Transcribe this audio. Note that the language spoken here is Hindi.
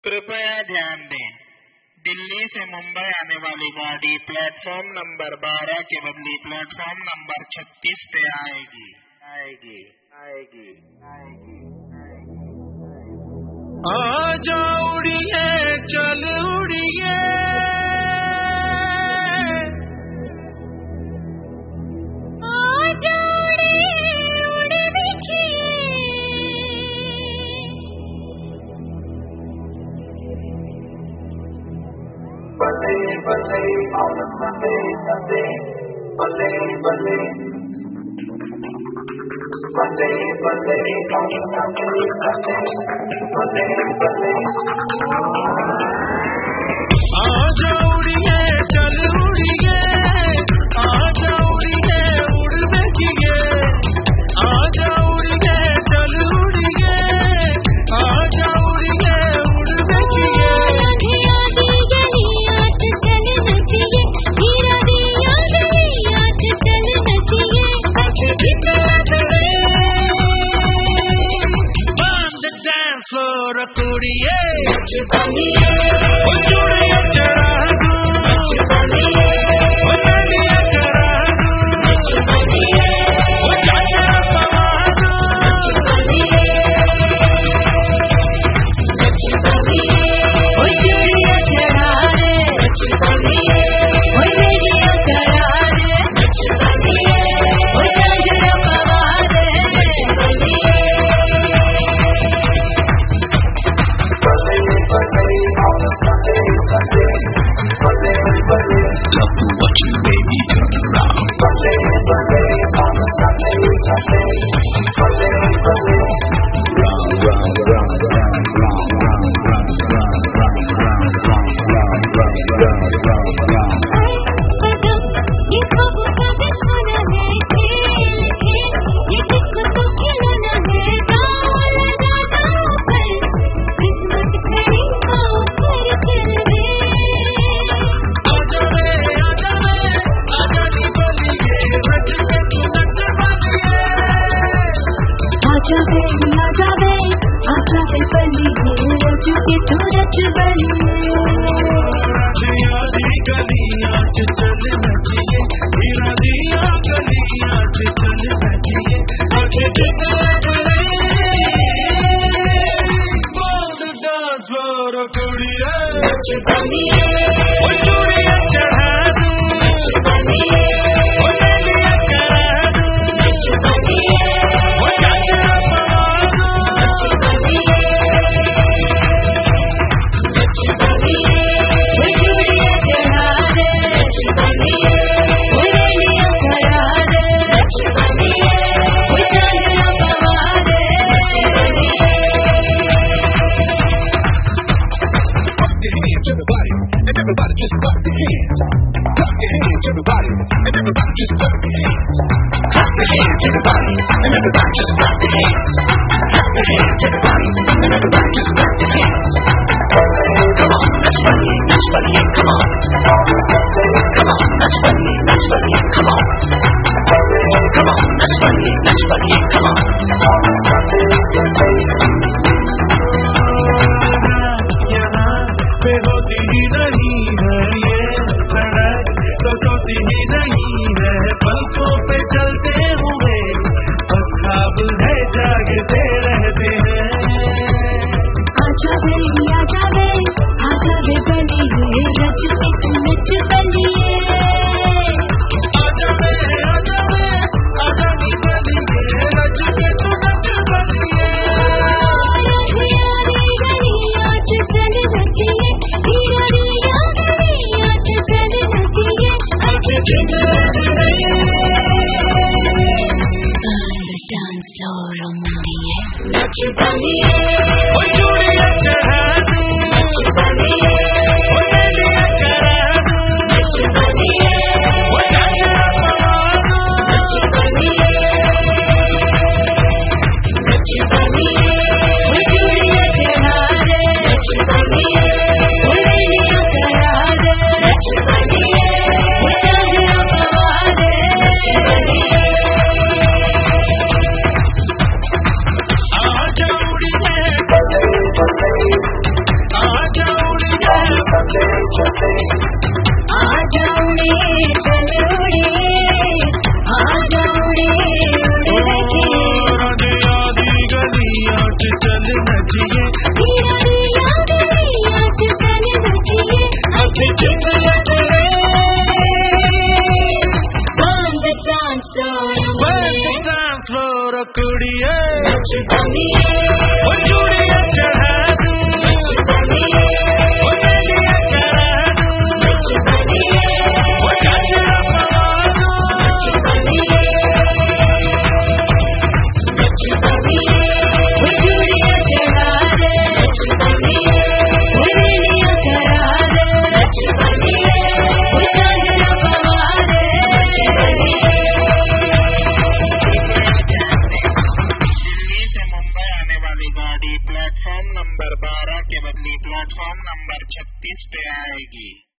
कृपया ध्यान दें, दिल्ली से मुंबई आने वाली गाड़ी प्लेटफॉर्म नंबर 12 के बदले प्लेटफॉर्म नंबर 36 पे आएगी। आजा उड़िए चल उड़िए, आजा उड़िए उड़ देखिए, बल्ले बल्ले on a Sunday, बल्ले बल्ले बल्ले बल्ले on a Sunday, बल्ले बल्ले। आजा उड़िए चल उड़िए, आजा उड़िए उड़ देखिए, आजा उड़िए चल उड़िए, आजा उड़िए उड़ देखिए। कुड़िए चूड़िया चढ़ा दूं, चलिया चढ़ा दूं, चाचा पवा दूं, चूड़िया चढ़ा रे, बेड़िया करा रे, चाचा पवा दे। Love to watch you, baby, turn around. Bale bale on a Sunday, bale bale. Round round round round round round round round round round round round round round. ये सब का बिछाना है खेल खेल, ये किसको तो खिलाना है डाल डाल पर, किस्मत खड़ी हो पर चल रे। आजा रे आजा नी बोलिए, रच के तू नच बनिए। आजा रे बलिए, रच के तू नच बलिए। दी गलियां च चल नचिए, हीरा दिया गलियां च चल नचिए। आगे चले बोल डांस फ्लोर कुड़िए, चूड़िया चढ़ा दूं, बेड़िया करा दूं, चाचा पवा दूं, चूड़िया चढ़ा रे, बेड़िया करा रे, चाचा पवा दे। Everybody just clap your hands. Clap your hands, everybody, and everybody just clap your hands. Clap your hands, everybody, and everybody just clap your hands. Clap your hands, everybody, and everybody just clap your hands. Come on, that's funny, come on. Come on, that's funny, come on. Come on, that's funny, come on. होती ही नहीं है ये सड़क, तो सोती ही नहीं है पलकों पे चलते हुए, बस ख्वाब है जागते रहते हैं। आजा रे बलिए, रच के तू नच बलिए। आजा नी बलिए, रच आजा उड़े चल उड़े, आजा उड़े उड़ के आधी आधी गलियां च चल नचिए, डांस फ्लोर कुड़िए चूड़िया चढ़ा दूं, नदिया करा दूं, गजरा पवा दूं, चूड़िया चढ़ा दे, नदिया करा दे, गजरा पवा दे। दिल्ली से मुंबई आने वाली गाड़ी प्लेटफॉर्म नंबर 12 के बदले प्लेटफॉर्म नंबर 36 पे आएगी।